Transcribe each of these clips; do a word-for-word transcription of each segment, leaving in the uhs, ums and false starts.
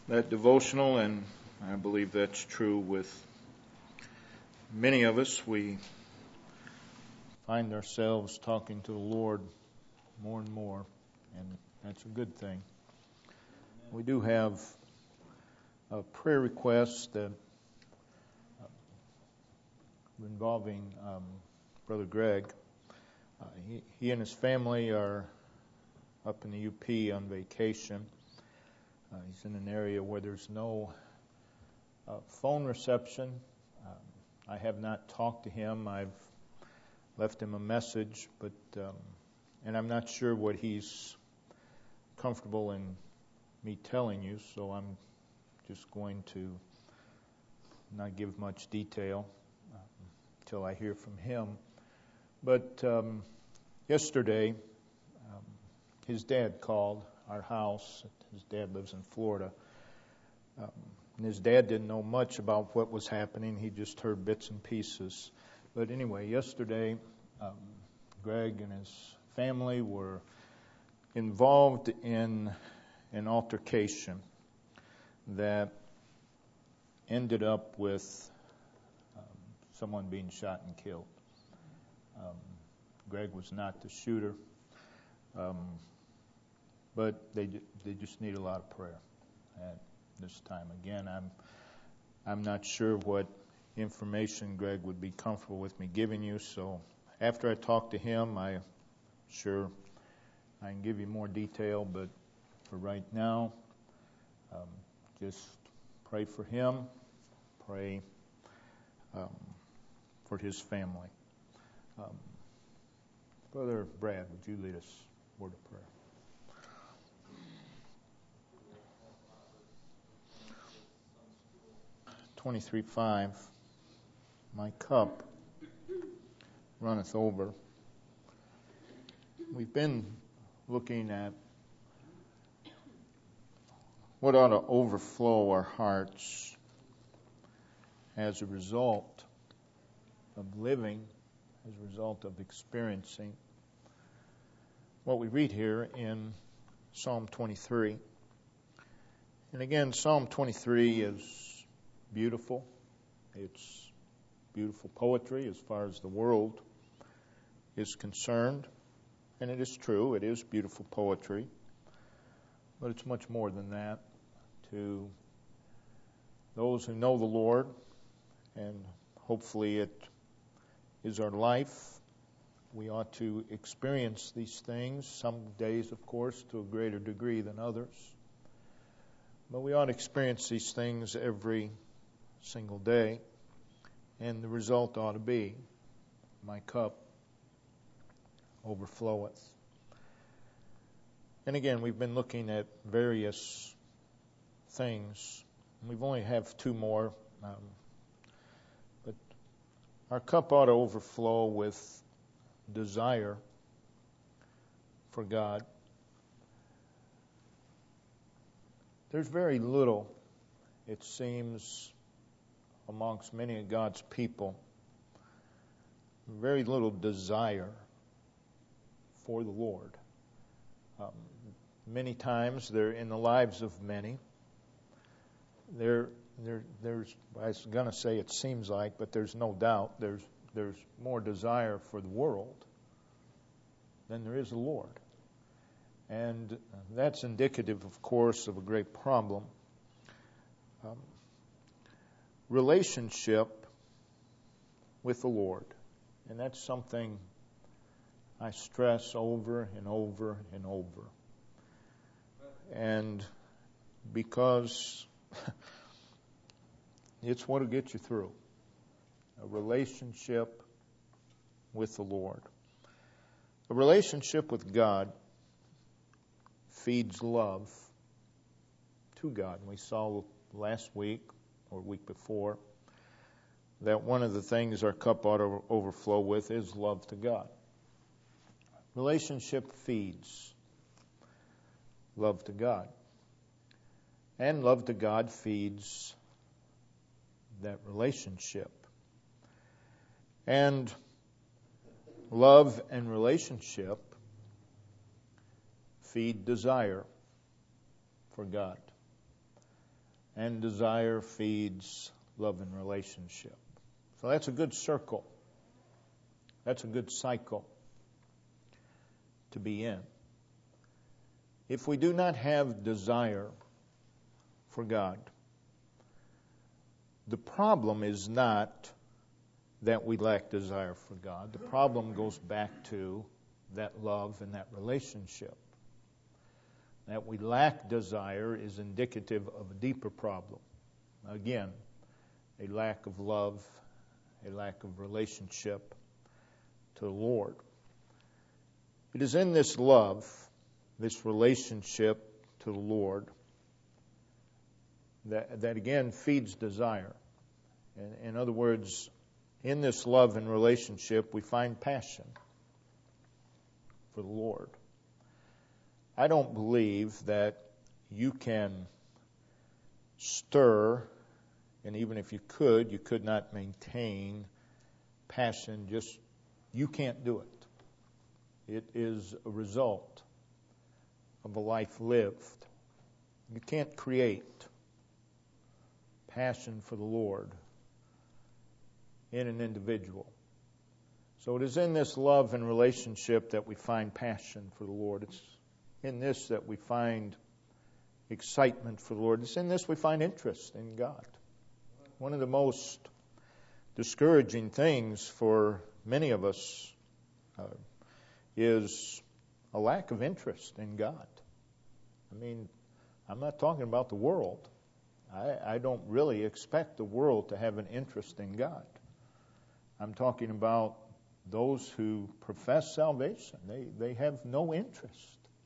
that devotional, and I believe that's true with many of us. We find ourselves talking to the Lord more and more, and that's a good thing. We do have a prayer request that uh, involving um, Brother Greg. Uh, he, he and his family are up in the U P on vacation. Uh, he's in an area where there's no uh, phone reception. Um, I have not talked to him. I've left him a message, but um, and I'm not sure what he's comfortable in me telling you, so I'm just going to not give much detail uh, until I hear from him. But um, yesterday, um, his dad called our house. His dad lives in Florida. Um, and his dad didn't know much about what was happening. He just heard bits and pieces. But anyway, yesterday, um, Greg and his family were involved in an altercation that ended up with um, someone being shot and killed. Um, Greg was not the shooter. Um, But they they just need a lot of prayer at this time. Again, I'm I'm not sure what information Greg would be comfortable with me giving you. So after I talk to him, I'm sure I can give you more detail. But for right now, um, just pray for him. Pray um, for his family. Um, Brother Brad, would you lead us a word of prayer? twenty-three five, my cup runneth over. We've been looking at what ought to overflow our hearts as a result of living, as a result of experiencing what we read here in Psalm twenty-three. And again, Psalm twenty-three is beautiful. It's beautiful poetry as far as the world is concerned. And it is true, it is beautiful poetry. But it's much more than that. To those who know the Lord, and hopefully it is our life, we ought to experience these things, some days, of course, to a greater degree than others. But we ought to experience these things every single day, and the result ought to be, my cup overfloweth. And again, we've been looking at various things. We've only have two more, um, but our cup ought to overflow with desire for God. There's very little, it seems, amongst many of God's people, very little desire for the Lord. Um, many times, they're in the lives of many. There, there, there's, I was going to say it seems like, but there's no doubt, there's, there's more desire for the world than there is the Lord. And that's indicative, of course, of a great problem. Um, relationship with the Lord. And that's something I stress over and over and over. And because it's what will get you through. A relationship with the Lord. A relationship with God feeds love to God. And we saw last week or week before that one of the things our cup ought to overflow with is love to God. Relationship feeds love to God. And love to God feeds that relationship. And love and relationship feed desire for God. and desire feeds love and relationship. So that's a good circle. That's a good cycle to be in. If we do not have desire for God, the problem is not that we lack desire for God. The problem goes back to that love and that relationship. That we lack desire is indicative of a deeper problem. Again, a lack of love, a lack of relationship to the Lord. It is in this love, this relationship to the Lord, that, that again feeds desire. In, in other words, in this love and relationship, we find passion for the Lord. I don't believe that you can stir, and even if you could, you could not maintain passion. Just, you can't do it. It is a result of a life lived. You can't create passion for the Lord in an individual. So it is in this love and relationship that we find passion for the Lord. It's in this that we find excitement for the Lord. It's in this we find interest in God. One of the most discouraging things for many of us uh, is a lack of interest in God. I mean, I'm not talking about the world. I, I don't really expect the world to have an interest in God. I'm talking about those who profess salvation. They, they have no interest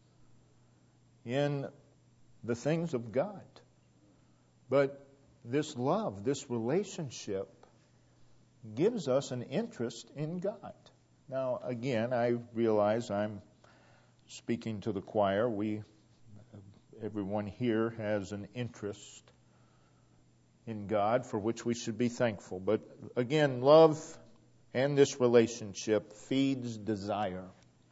in the things of God. But this love, this relationship, gives us an interest in God. Now, again, I realize I'm speaking to the choir. We, everyone here has an interest in God for which we should be thankful. But again, love and this relationship feeds desire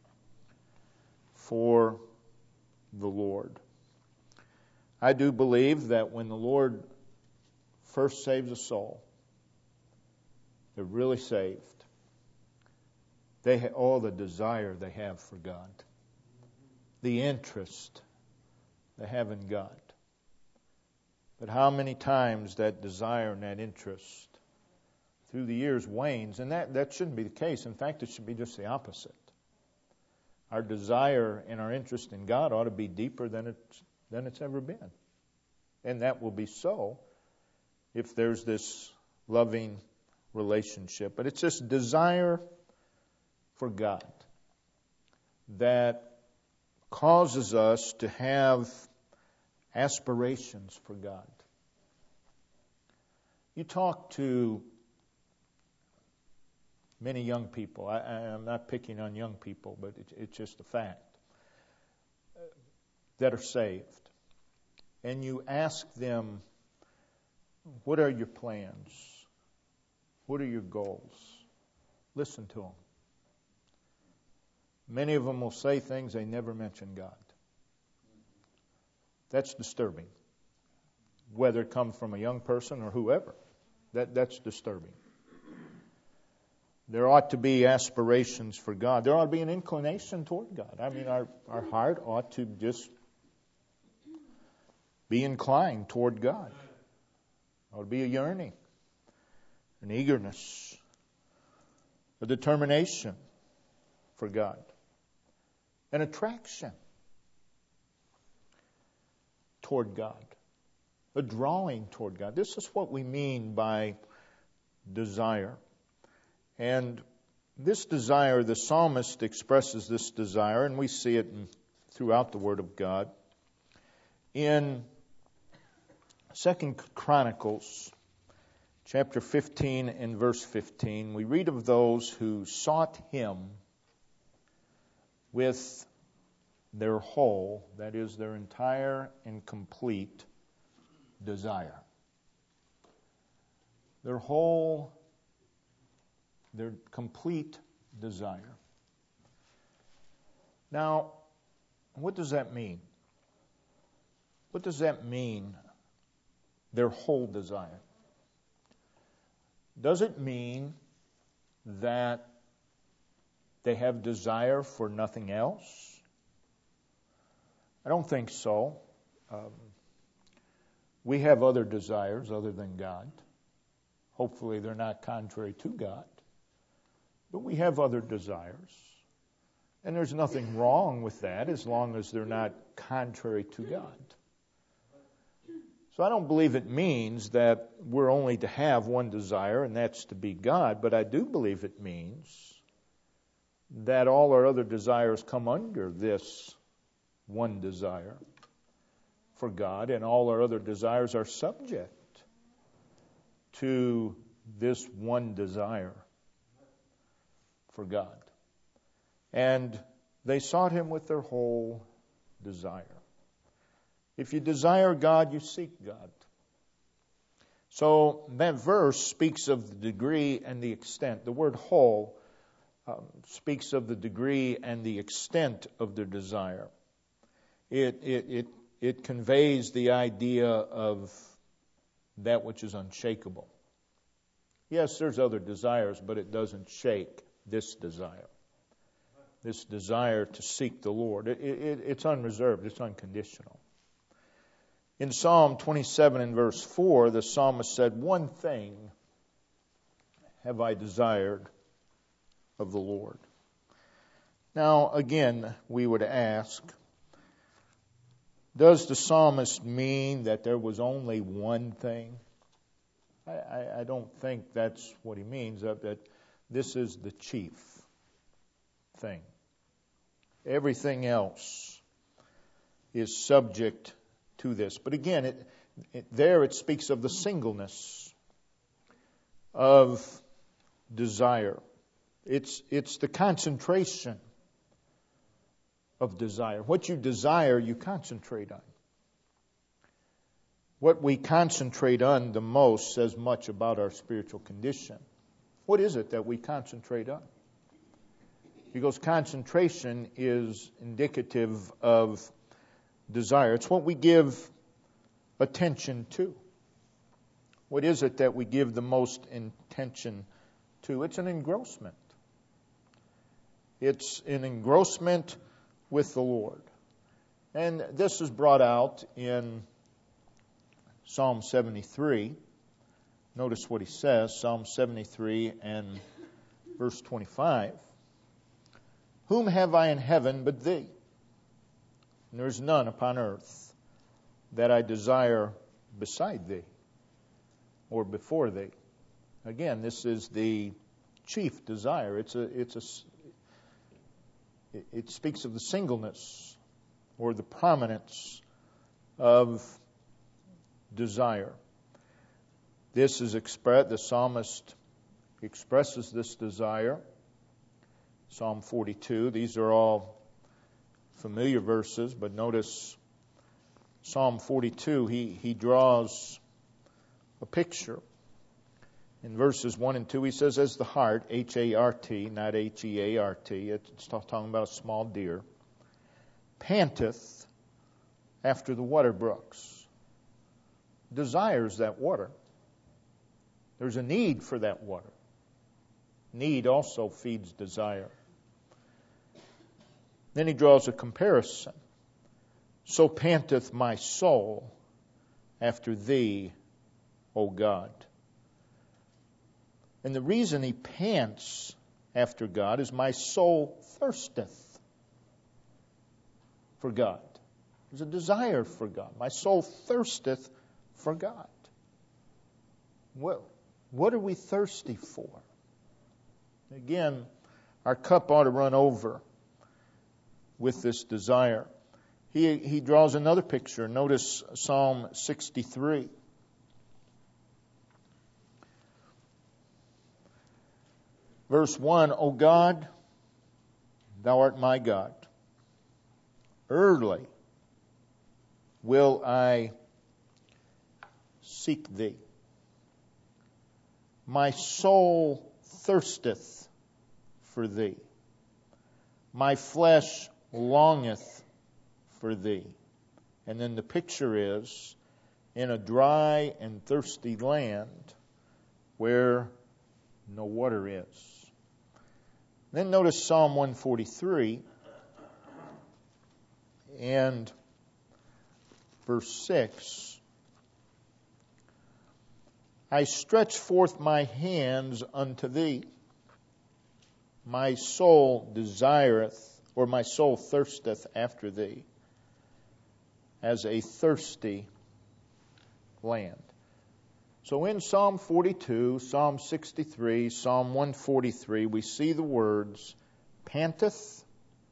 for the Lord. I do believe that when the Lord first saves a soul, they're really saved. They have all the desire they have for God, the interest they have in God. But how many times that desire and that interest through the years wanes, and that, that shouldn't be the case. In fact, it should be just the opposite. Our desire and our interest in God ought to be deeper than it's, than it's ever been. And that will be so if there's this loving relationship. But it's this desire for God that causes us to have aspirations for God. You talk to many young people. I, I'm not picking on young people, but it, it's just a fact, that are saved. And you ask them, what are your plans? What are your goals? Listen to them. Many of them will say things they never mention God. That's disturbing. Whether it comes from a young person or whoever, that, that's disturbing. There ought to be aspirations for God. There ought to be an inclination toward God. I mean, our, our heart ought to just be inclined toward God. There ought to be a yearning, an eagerness, a determination for God, an attraction toward God, a drawing toward God. This is what we mean by desire. And this desire, the psalmist expresses this desire, and we see it in, throughout the Word of God. In Second Chronicles, chapter fifteen and verse fifteen, we read of those who sought Him with their whole, that is, their entire and complete desire. Their whole, their complete desire. Now, what does that mean? What does that mean their whole desire. Does it mean that they have desire for nothing else? I don't think so. Um, we have other desires other than God. Hopefully they're not contrary to God. But we have other desires. And there's nothing wrong with that as long as they're not contrary to God. So I don't believe it means that we're only to have one desire, and that's to be God. But I do believe it means that all our other desires come under this one desire for God, and all our other desires are subject to this one desire for God. And they sought Him with their whole desire. If you desire God, you seek God. So that verse speaks of the degree and the extent. The word whole um, speaks of the degree and the extent of their desire. It, it, it, it conveys the idea of that which is unshakable. Yes, there's other desires, but it doesn't shake this desire. This desire to seek the Lord. It, it, it's unreserved. It's unconditional. In Psalm twenty-seven and verse four, the psalmist said, "One thing have I desired of the Lord." Now, again, we would ask, does the psalmist mean that there was only one thing? I, I, I don't think that's what he means, that this is the chief thing. Everything else is subject to this. But again, it, it, there it speaks of the singleness of desire. It's, it's the concentration of desire. What you desire, you concentrate on. What we concentrate on the most says much about our spiritual condition. What is it that we concentrate on? Because concentration is indicative of desire. It's what we give attention to. What is it that we give the most attention to? It's an engrossment. It's an engrossment with the Lord. And this is brought out in Psalm seventy-three. Notice what he says, Psalm seventy-three and verse twenty-five. "Whom have I in heaven but thee? And there is none upon earth that I desire beside thee or before thee." Again, this is the chief desire. It's a, it's a, it speaks of the singleness or the prominence of desire. This is expressed, the psalmist expresses this desire. Psalm forty-two, these are all familiar verses, but notice Psalm forty-two, he, he draws a picture. In verses one and two, he says, "As the hart," H A R T, not H E A R T, it's talking about a small deer, "panteth after the water brooks," desires that water. There's a need for that water. Need also feeds desire. Then he draws a comparison. "So panteth my soul after thee, O God." And the reason he pants after God is my soul thirsteth for God. There's a desire for God. My soul thirsteth for God. What, what are we thirsty for? Again, our cup ought to run over with this desire. He, he draws another picture. Notice Psalm sixty-three. Verse one, "O God, thou art my God. Early will I seek thee. My soul thirsteth for thee. My flesh longeth for thee." And then the picture is, in a dry and thirsty land where no water is. Then notice Psalm one forty-three and verse six. I stretch forth my hands unto thee. My soul desireth, or my soul thirsteth after thee, as a thirsty land. So in Psalm forty-two, Psalm sixty-three, Psalm one forty-three, we see the words panteth,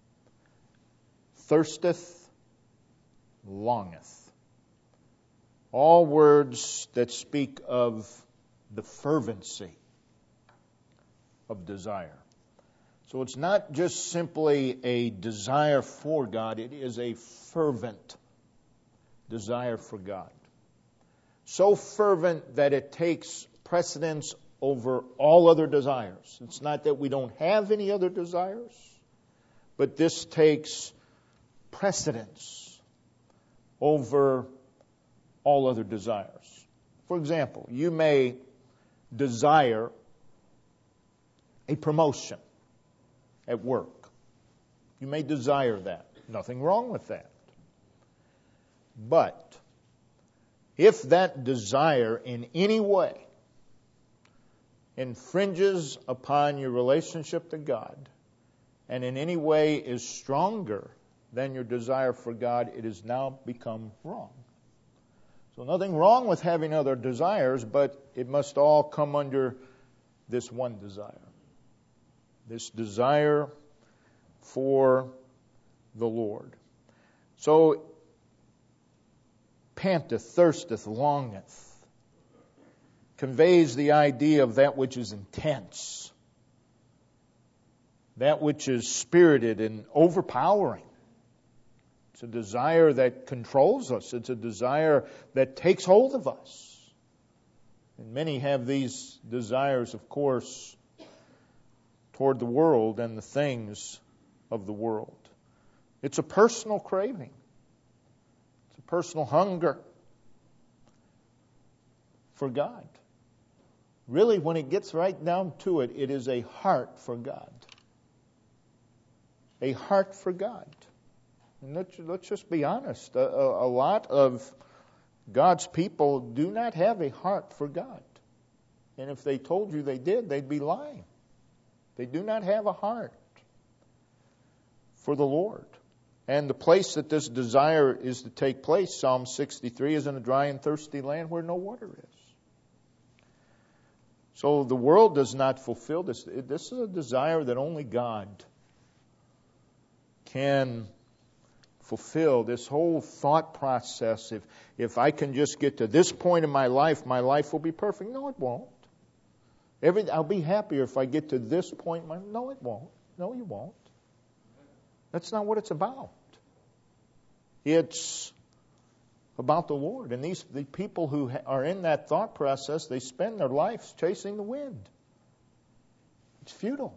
thirsteth, longeth. All words that speak of the fervency of desire. So it's not just simply a desire for God, it is a fervent desire for God. So fervent that it takes precedence over all other desires. It's not that we don't have any other desires, but this takes precedence over all other desires. For example, you may desire a promotion at work. You may desire that. Nothing wrong with that. But if that desire in any way infringes upon your relationship to God and in any way is stronger than your desire for God, it has now become wrong. So nothing wrong with having other desires, but it must all come under this one desire. This desire for the Lord. So, panteth, thirsteth, longeth conveys the idea of that which is intense, that which is spirited and overpowering. It's a desire that controls us. It's a desire that takes hold of us. And many have these desires, of course, toward the world and the things of the world. It's a personal craving. It's a personal hunger for God. Really, when it gets right down to it, it is a heart for God. A heart for God. And let's, let's just be honest. A, a, a lot of God's people do not have a heart for God. And if they told you they did, they'd be lying. They do not have a heart for the Lord. And the place that this desire is to take place, Psalm sixty-three, is in a dry and thirsty land where no water is. So the world does not fulfill this. This is a desire that only God can fulfill. This whole thought process, if, if I can just get to this point in my life, my life will be perfect. No, it won't. Every, I'll be happier if I get to this point. My, no, it won't. No, you won't. That's not what it's about. It's about the Lord. And these the people who ha- are in that thought process, they spend their lives chasing the wind. It's futile.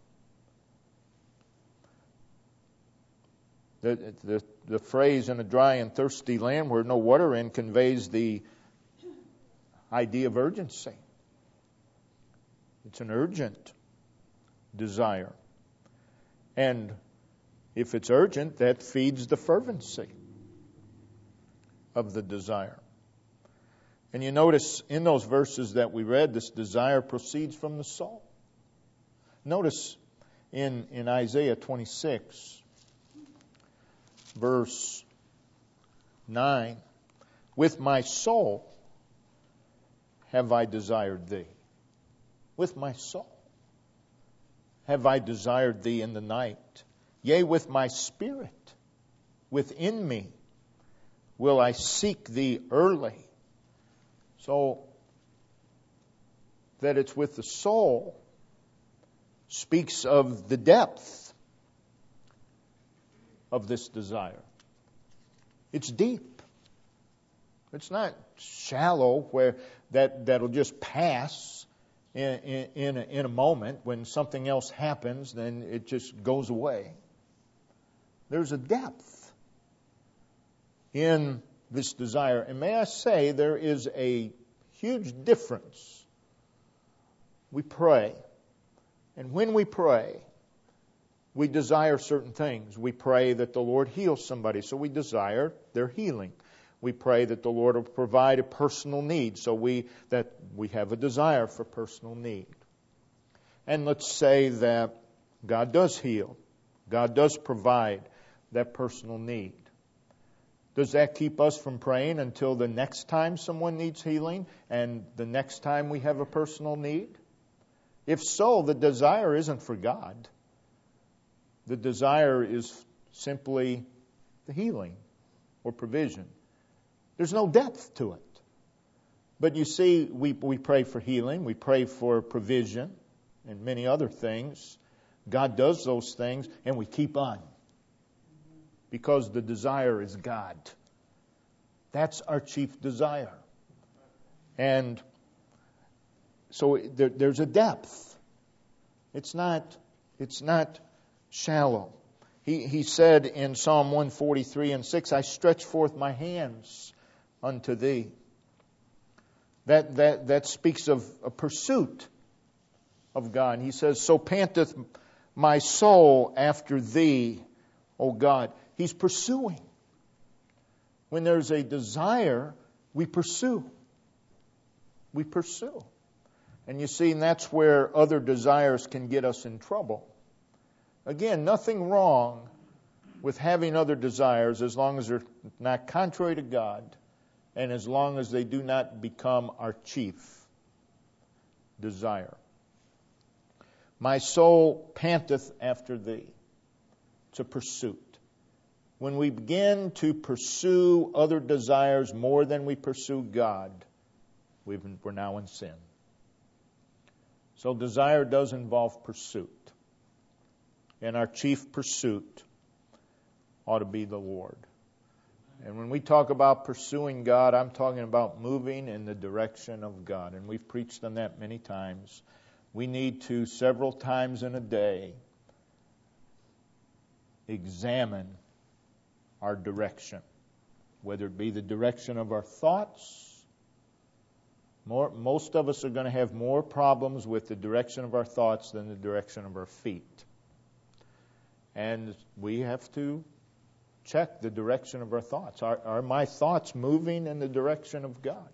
The, the, the phrase in a dry and thirsty land where no water in conveys the idea of urgency. It's an urgent desire. And if it's urgent, that feeds the fervency of the desire. And you notice in those verses that we read, this desire proceeds from the soul. Notice in, in Isaiah twenty-six, verse nine, with my soul have I desired thee. With my soul have I desired thee in the night. Yea, with my spirit within me will I seek thee early. So that it's with the soul speaks of the depth of this desire. It's deep. It's not shallow where that, that'll just pass in, in, in, a, in a moment. When something else happens, then it just goes away. There's a depth in this desire. And may I say, there is a huge difference. We pray. And when we pray, we desire certain things. We pray that the Lord heals somebody, so we desire their healing. We pray that the Lord will provide a personal need, so we that we have a desire for personal need. And let's say that God does heal. God does provide that personal need. Does that keep us from praying until the next time someone needs healing and the next time we have a personal need? If so, the desire isn't for God. The desire is simply the healing or provision. There's no depth to it. But you see, we, we pray for healing, we pray for provision and many other things. God does those things, and we keep on. Because the desire is God. That's our chief desire. And so there, there's a depth. It's not, it's not shallow. He, he said in Psalm one forty-three and six, I stretch forth my hands unto thee. That, that, that speaks of a pursuit of God. He says, so panteth my soul after thee, O God. He's pursuing. When there's a desire, we pursue. We pursue. And you see, and that's where other desires can get us in trouble. Again, nothing wrong with having other desires as long as they're not contrary to God and as long as they do not become our chief desire. My soul panteth after thee. It's a pursuit. When we begin to pursue other desires more than we pursue God, we've, we're now in sin. So desire does involve pursuit. And our chief pursuit ought to be the Lord. And when we talk about pursuing God, I'm talking about moving in the direction of God. And we've preached on that many times. We need to, several times in a day, examine our direction, whether it be the direction of our thoughts. More, most of us are going to have more problems with the direction of our thoughts than the direction of our feet. And we have to check the direction of our thoughts. Are, are my thoughts moving in the direction of God?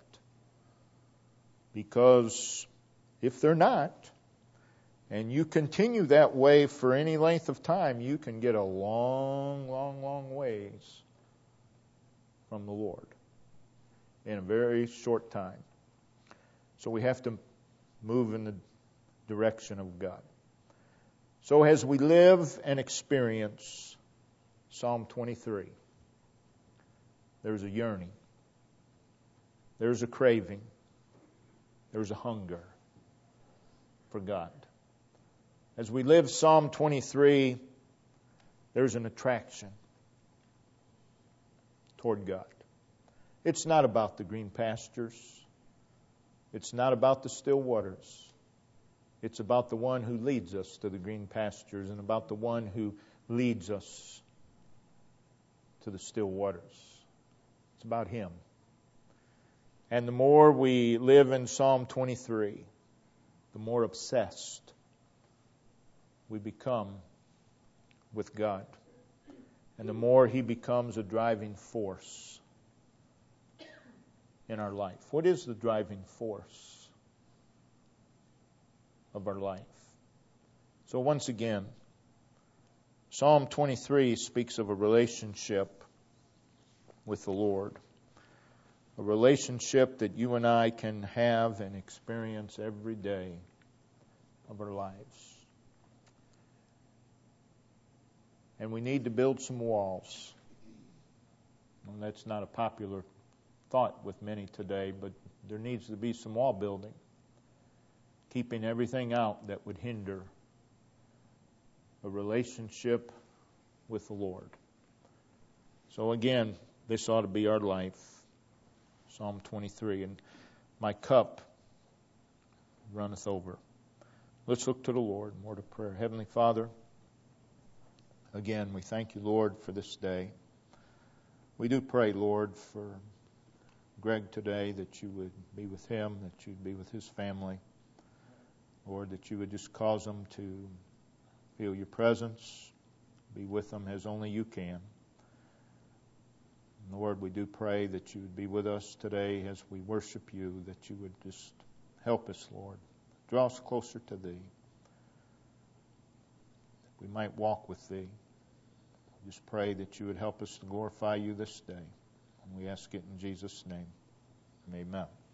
Because if they're not, and you continue that way for any length of time, you can get a long, long, long ways from the Lord in a very short time. So we have to move in the direction of God. So as we live and experience Psalm twenty-three, there's a yearning, there's a craving, there's a hunger for God. As we live Psalm twenty-three, there's an attraction toward God. It's not about the green pastures. It's not about the still waters. It's about the one who leads us to the green pastures and about the one who leads us to the still waters. It's about Him. And the more we live in Psalm twenty-three, the more obsessed we become with God. And the more He becomes a driving force in our life. What is the driving force of our life? So once again, Psalm twenty-three speaks of a relationship with the Lord. A relationship that you and I can have and experience every day of our lives. And we need to build some walls. And that's not a popular thought with many today, but there needs to be some wall building, keeping everything out that would hinder a relationship with the Lord. So again, this ought to be our life. Psalm twenty-three, and my cup runneth over. Let's look to the Lord. More to prayer. Heavenly Father, again, we thank you, Lord, for this day. We do pray, Lord, for Greg today, that you would be with him, that you'd be with his family. Lord, that you would just cause them to feel your presence, be with them as only you can. Lord, we do pray that you would be with us today as we worship you, that you would just help us, Lord. Draw us closer to thee, that we might walk with thee. Just pray that you would help us to glorify you this day. And we ask it in Jesus' name. Amen.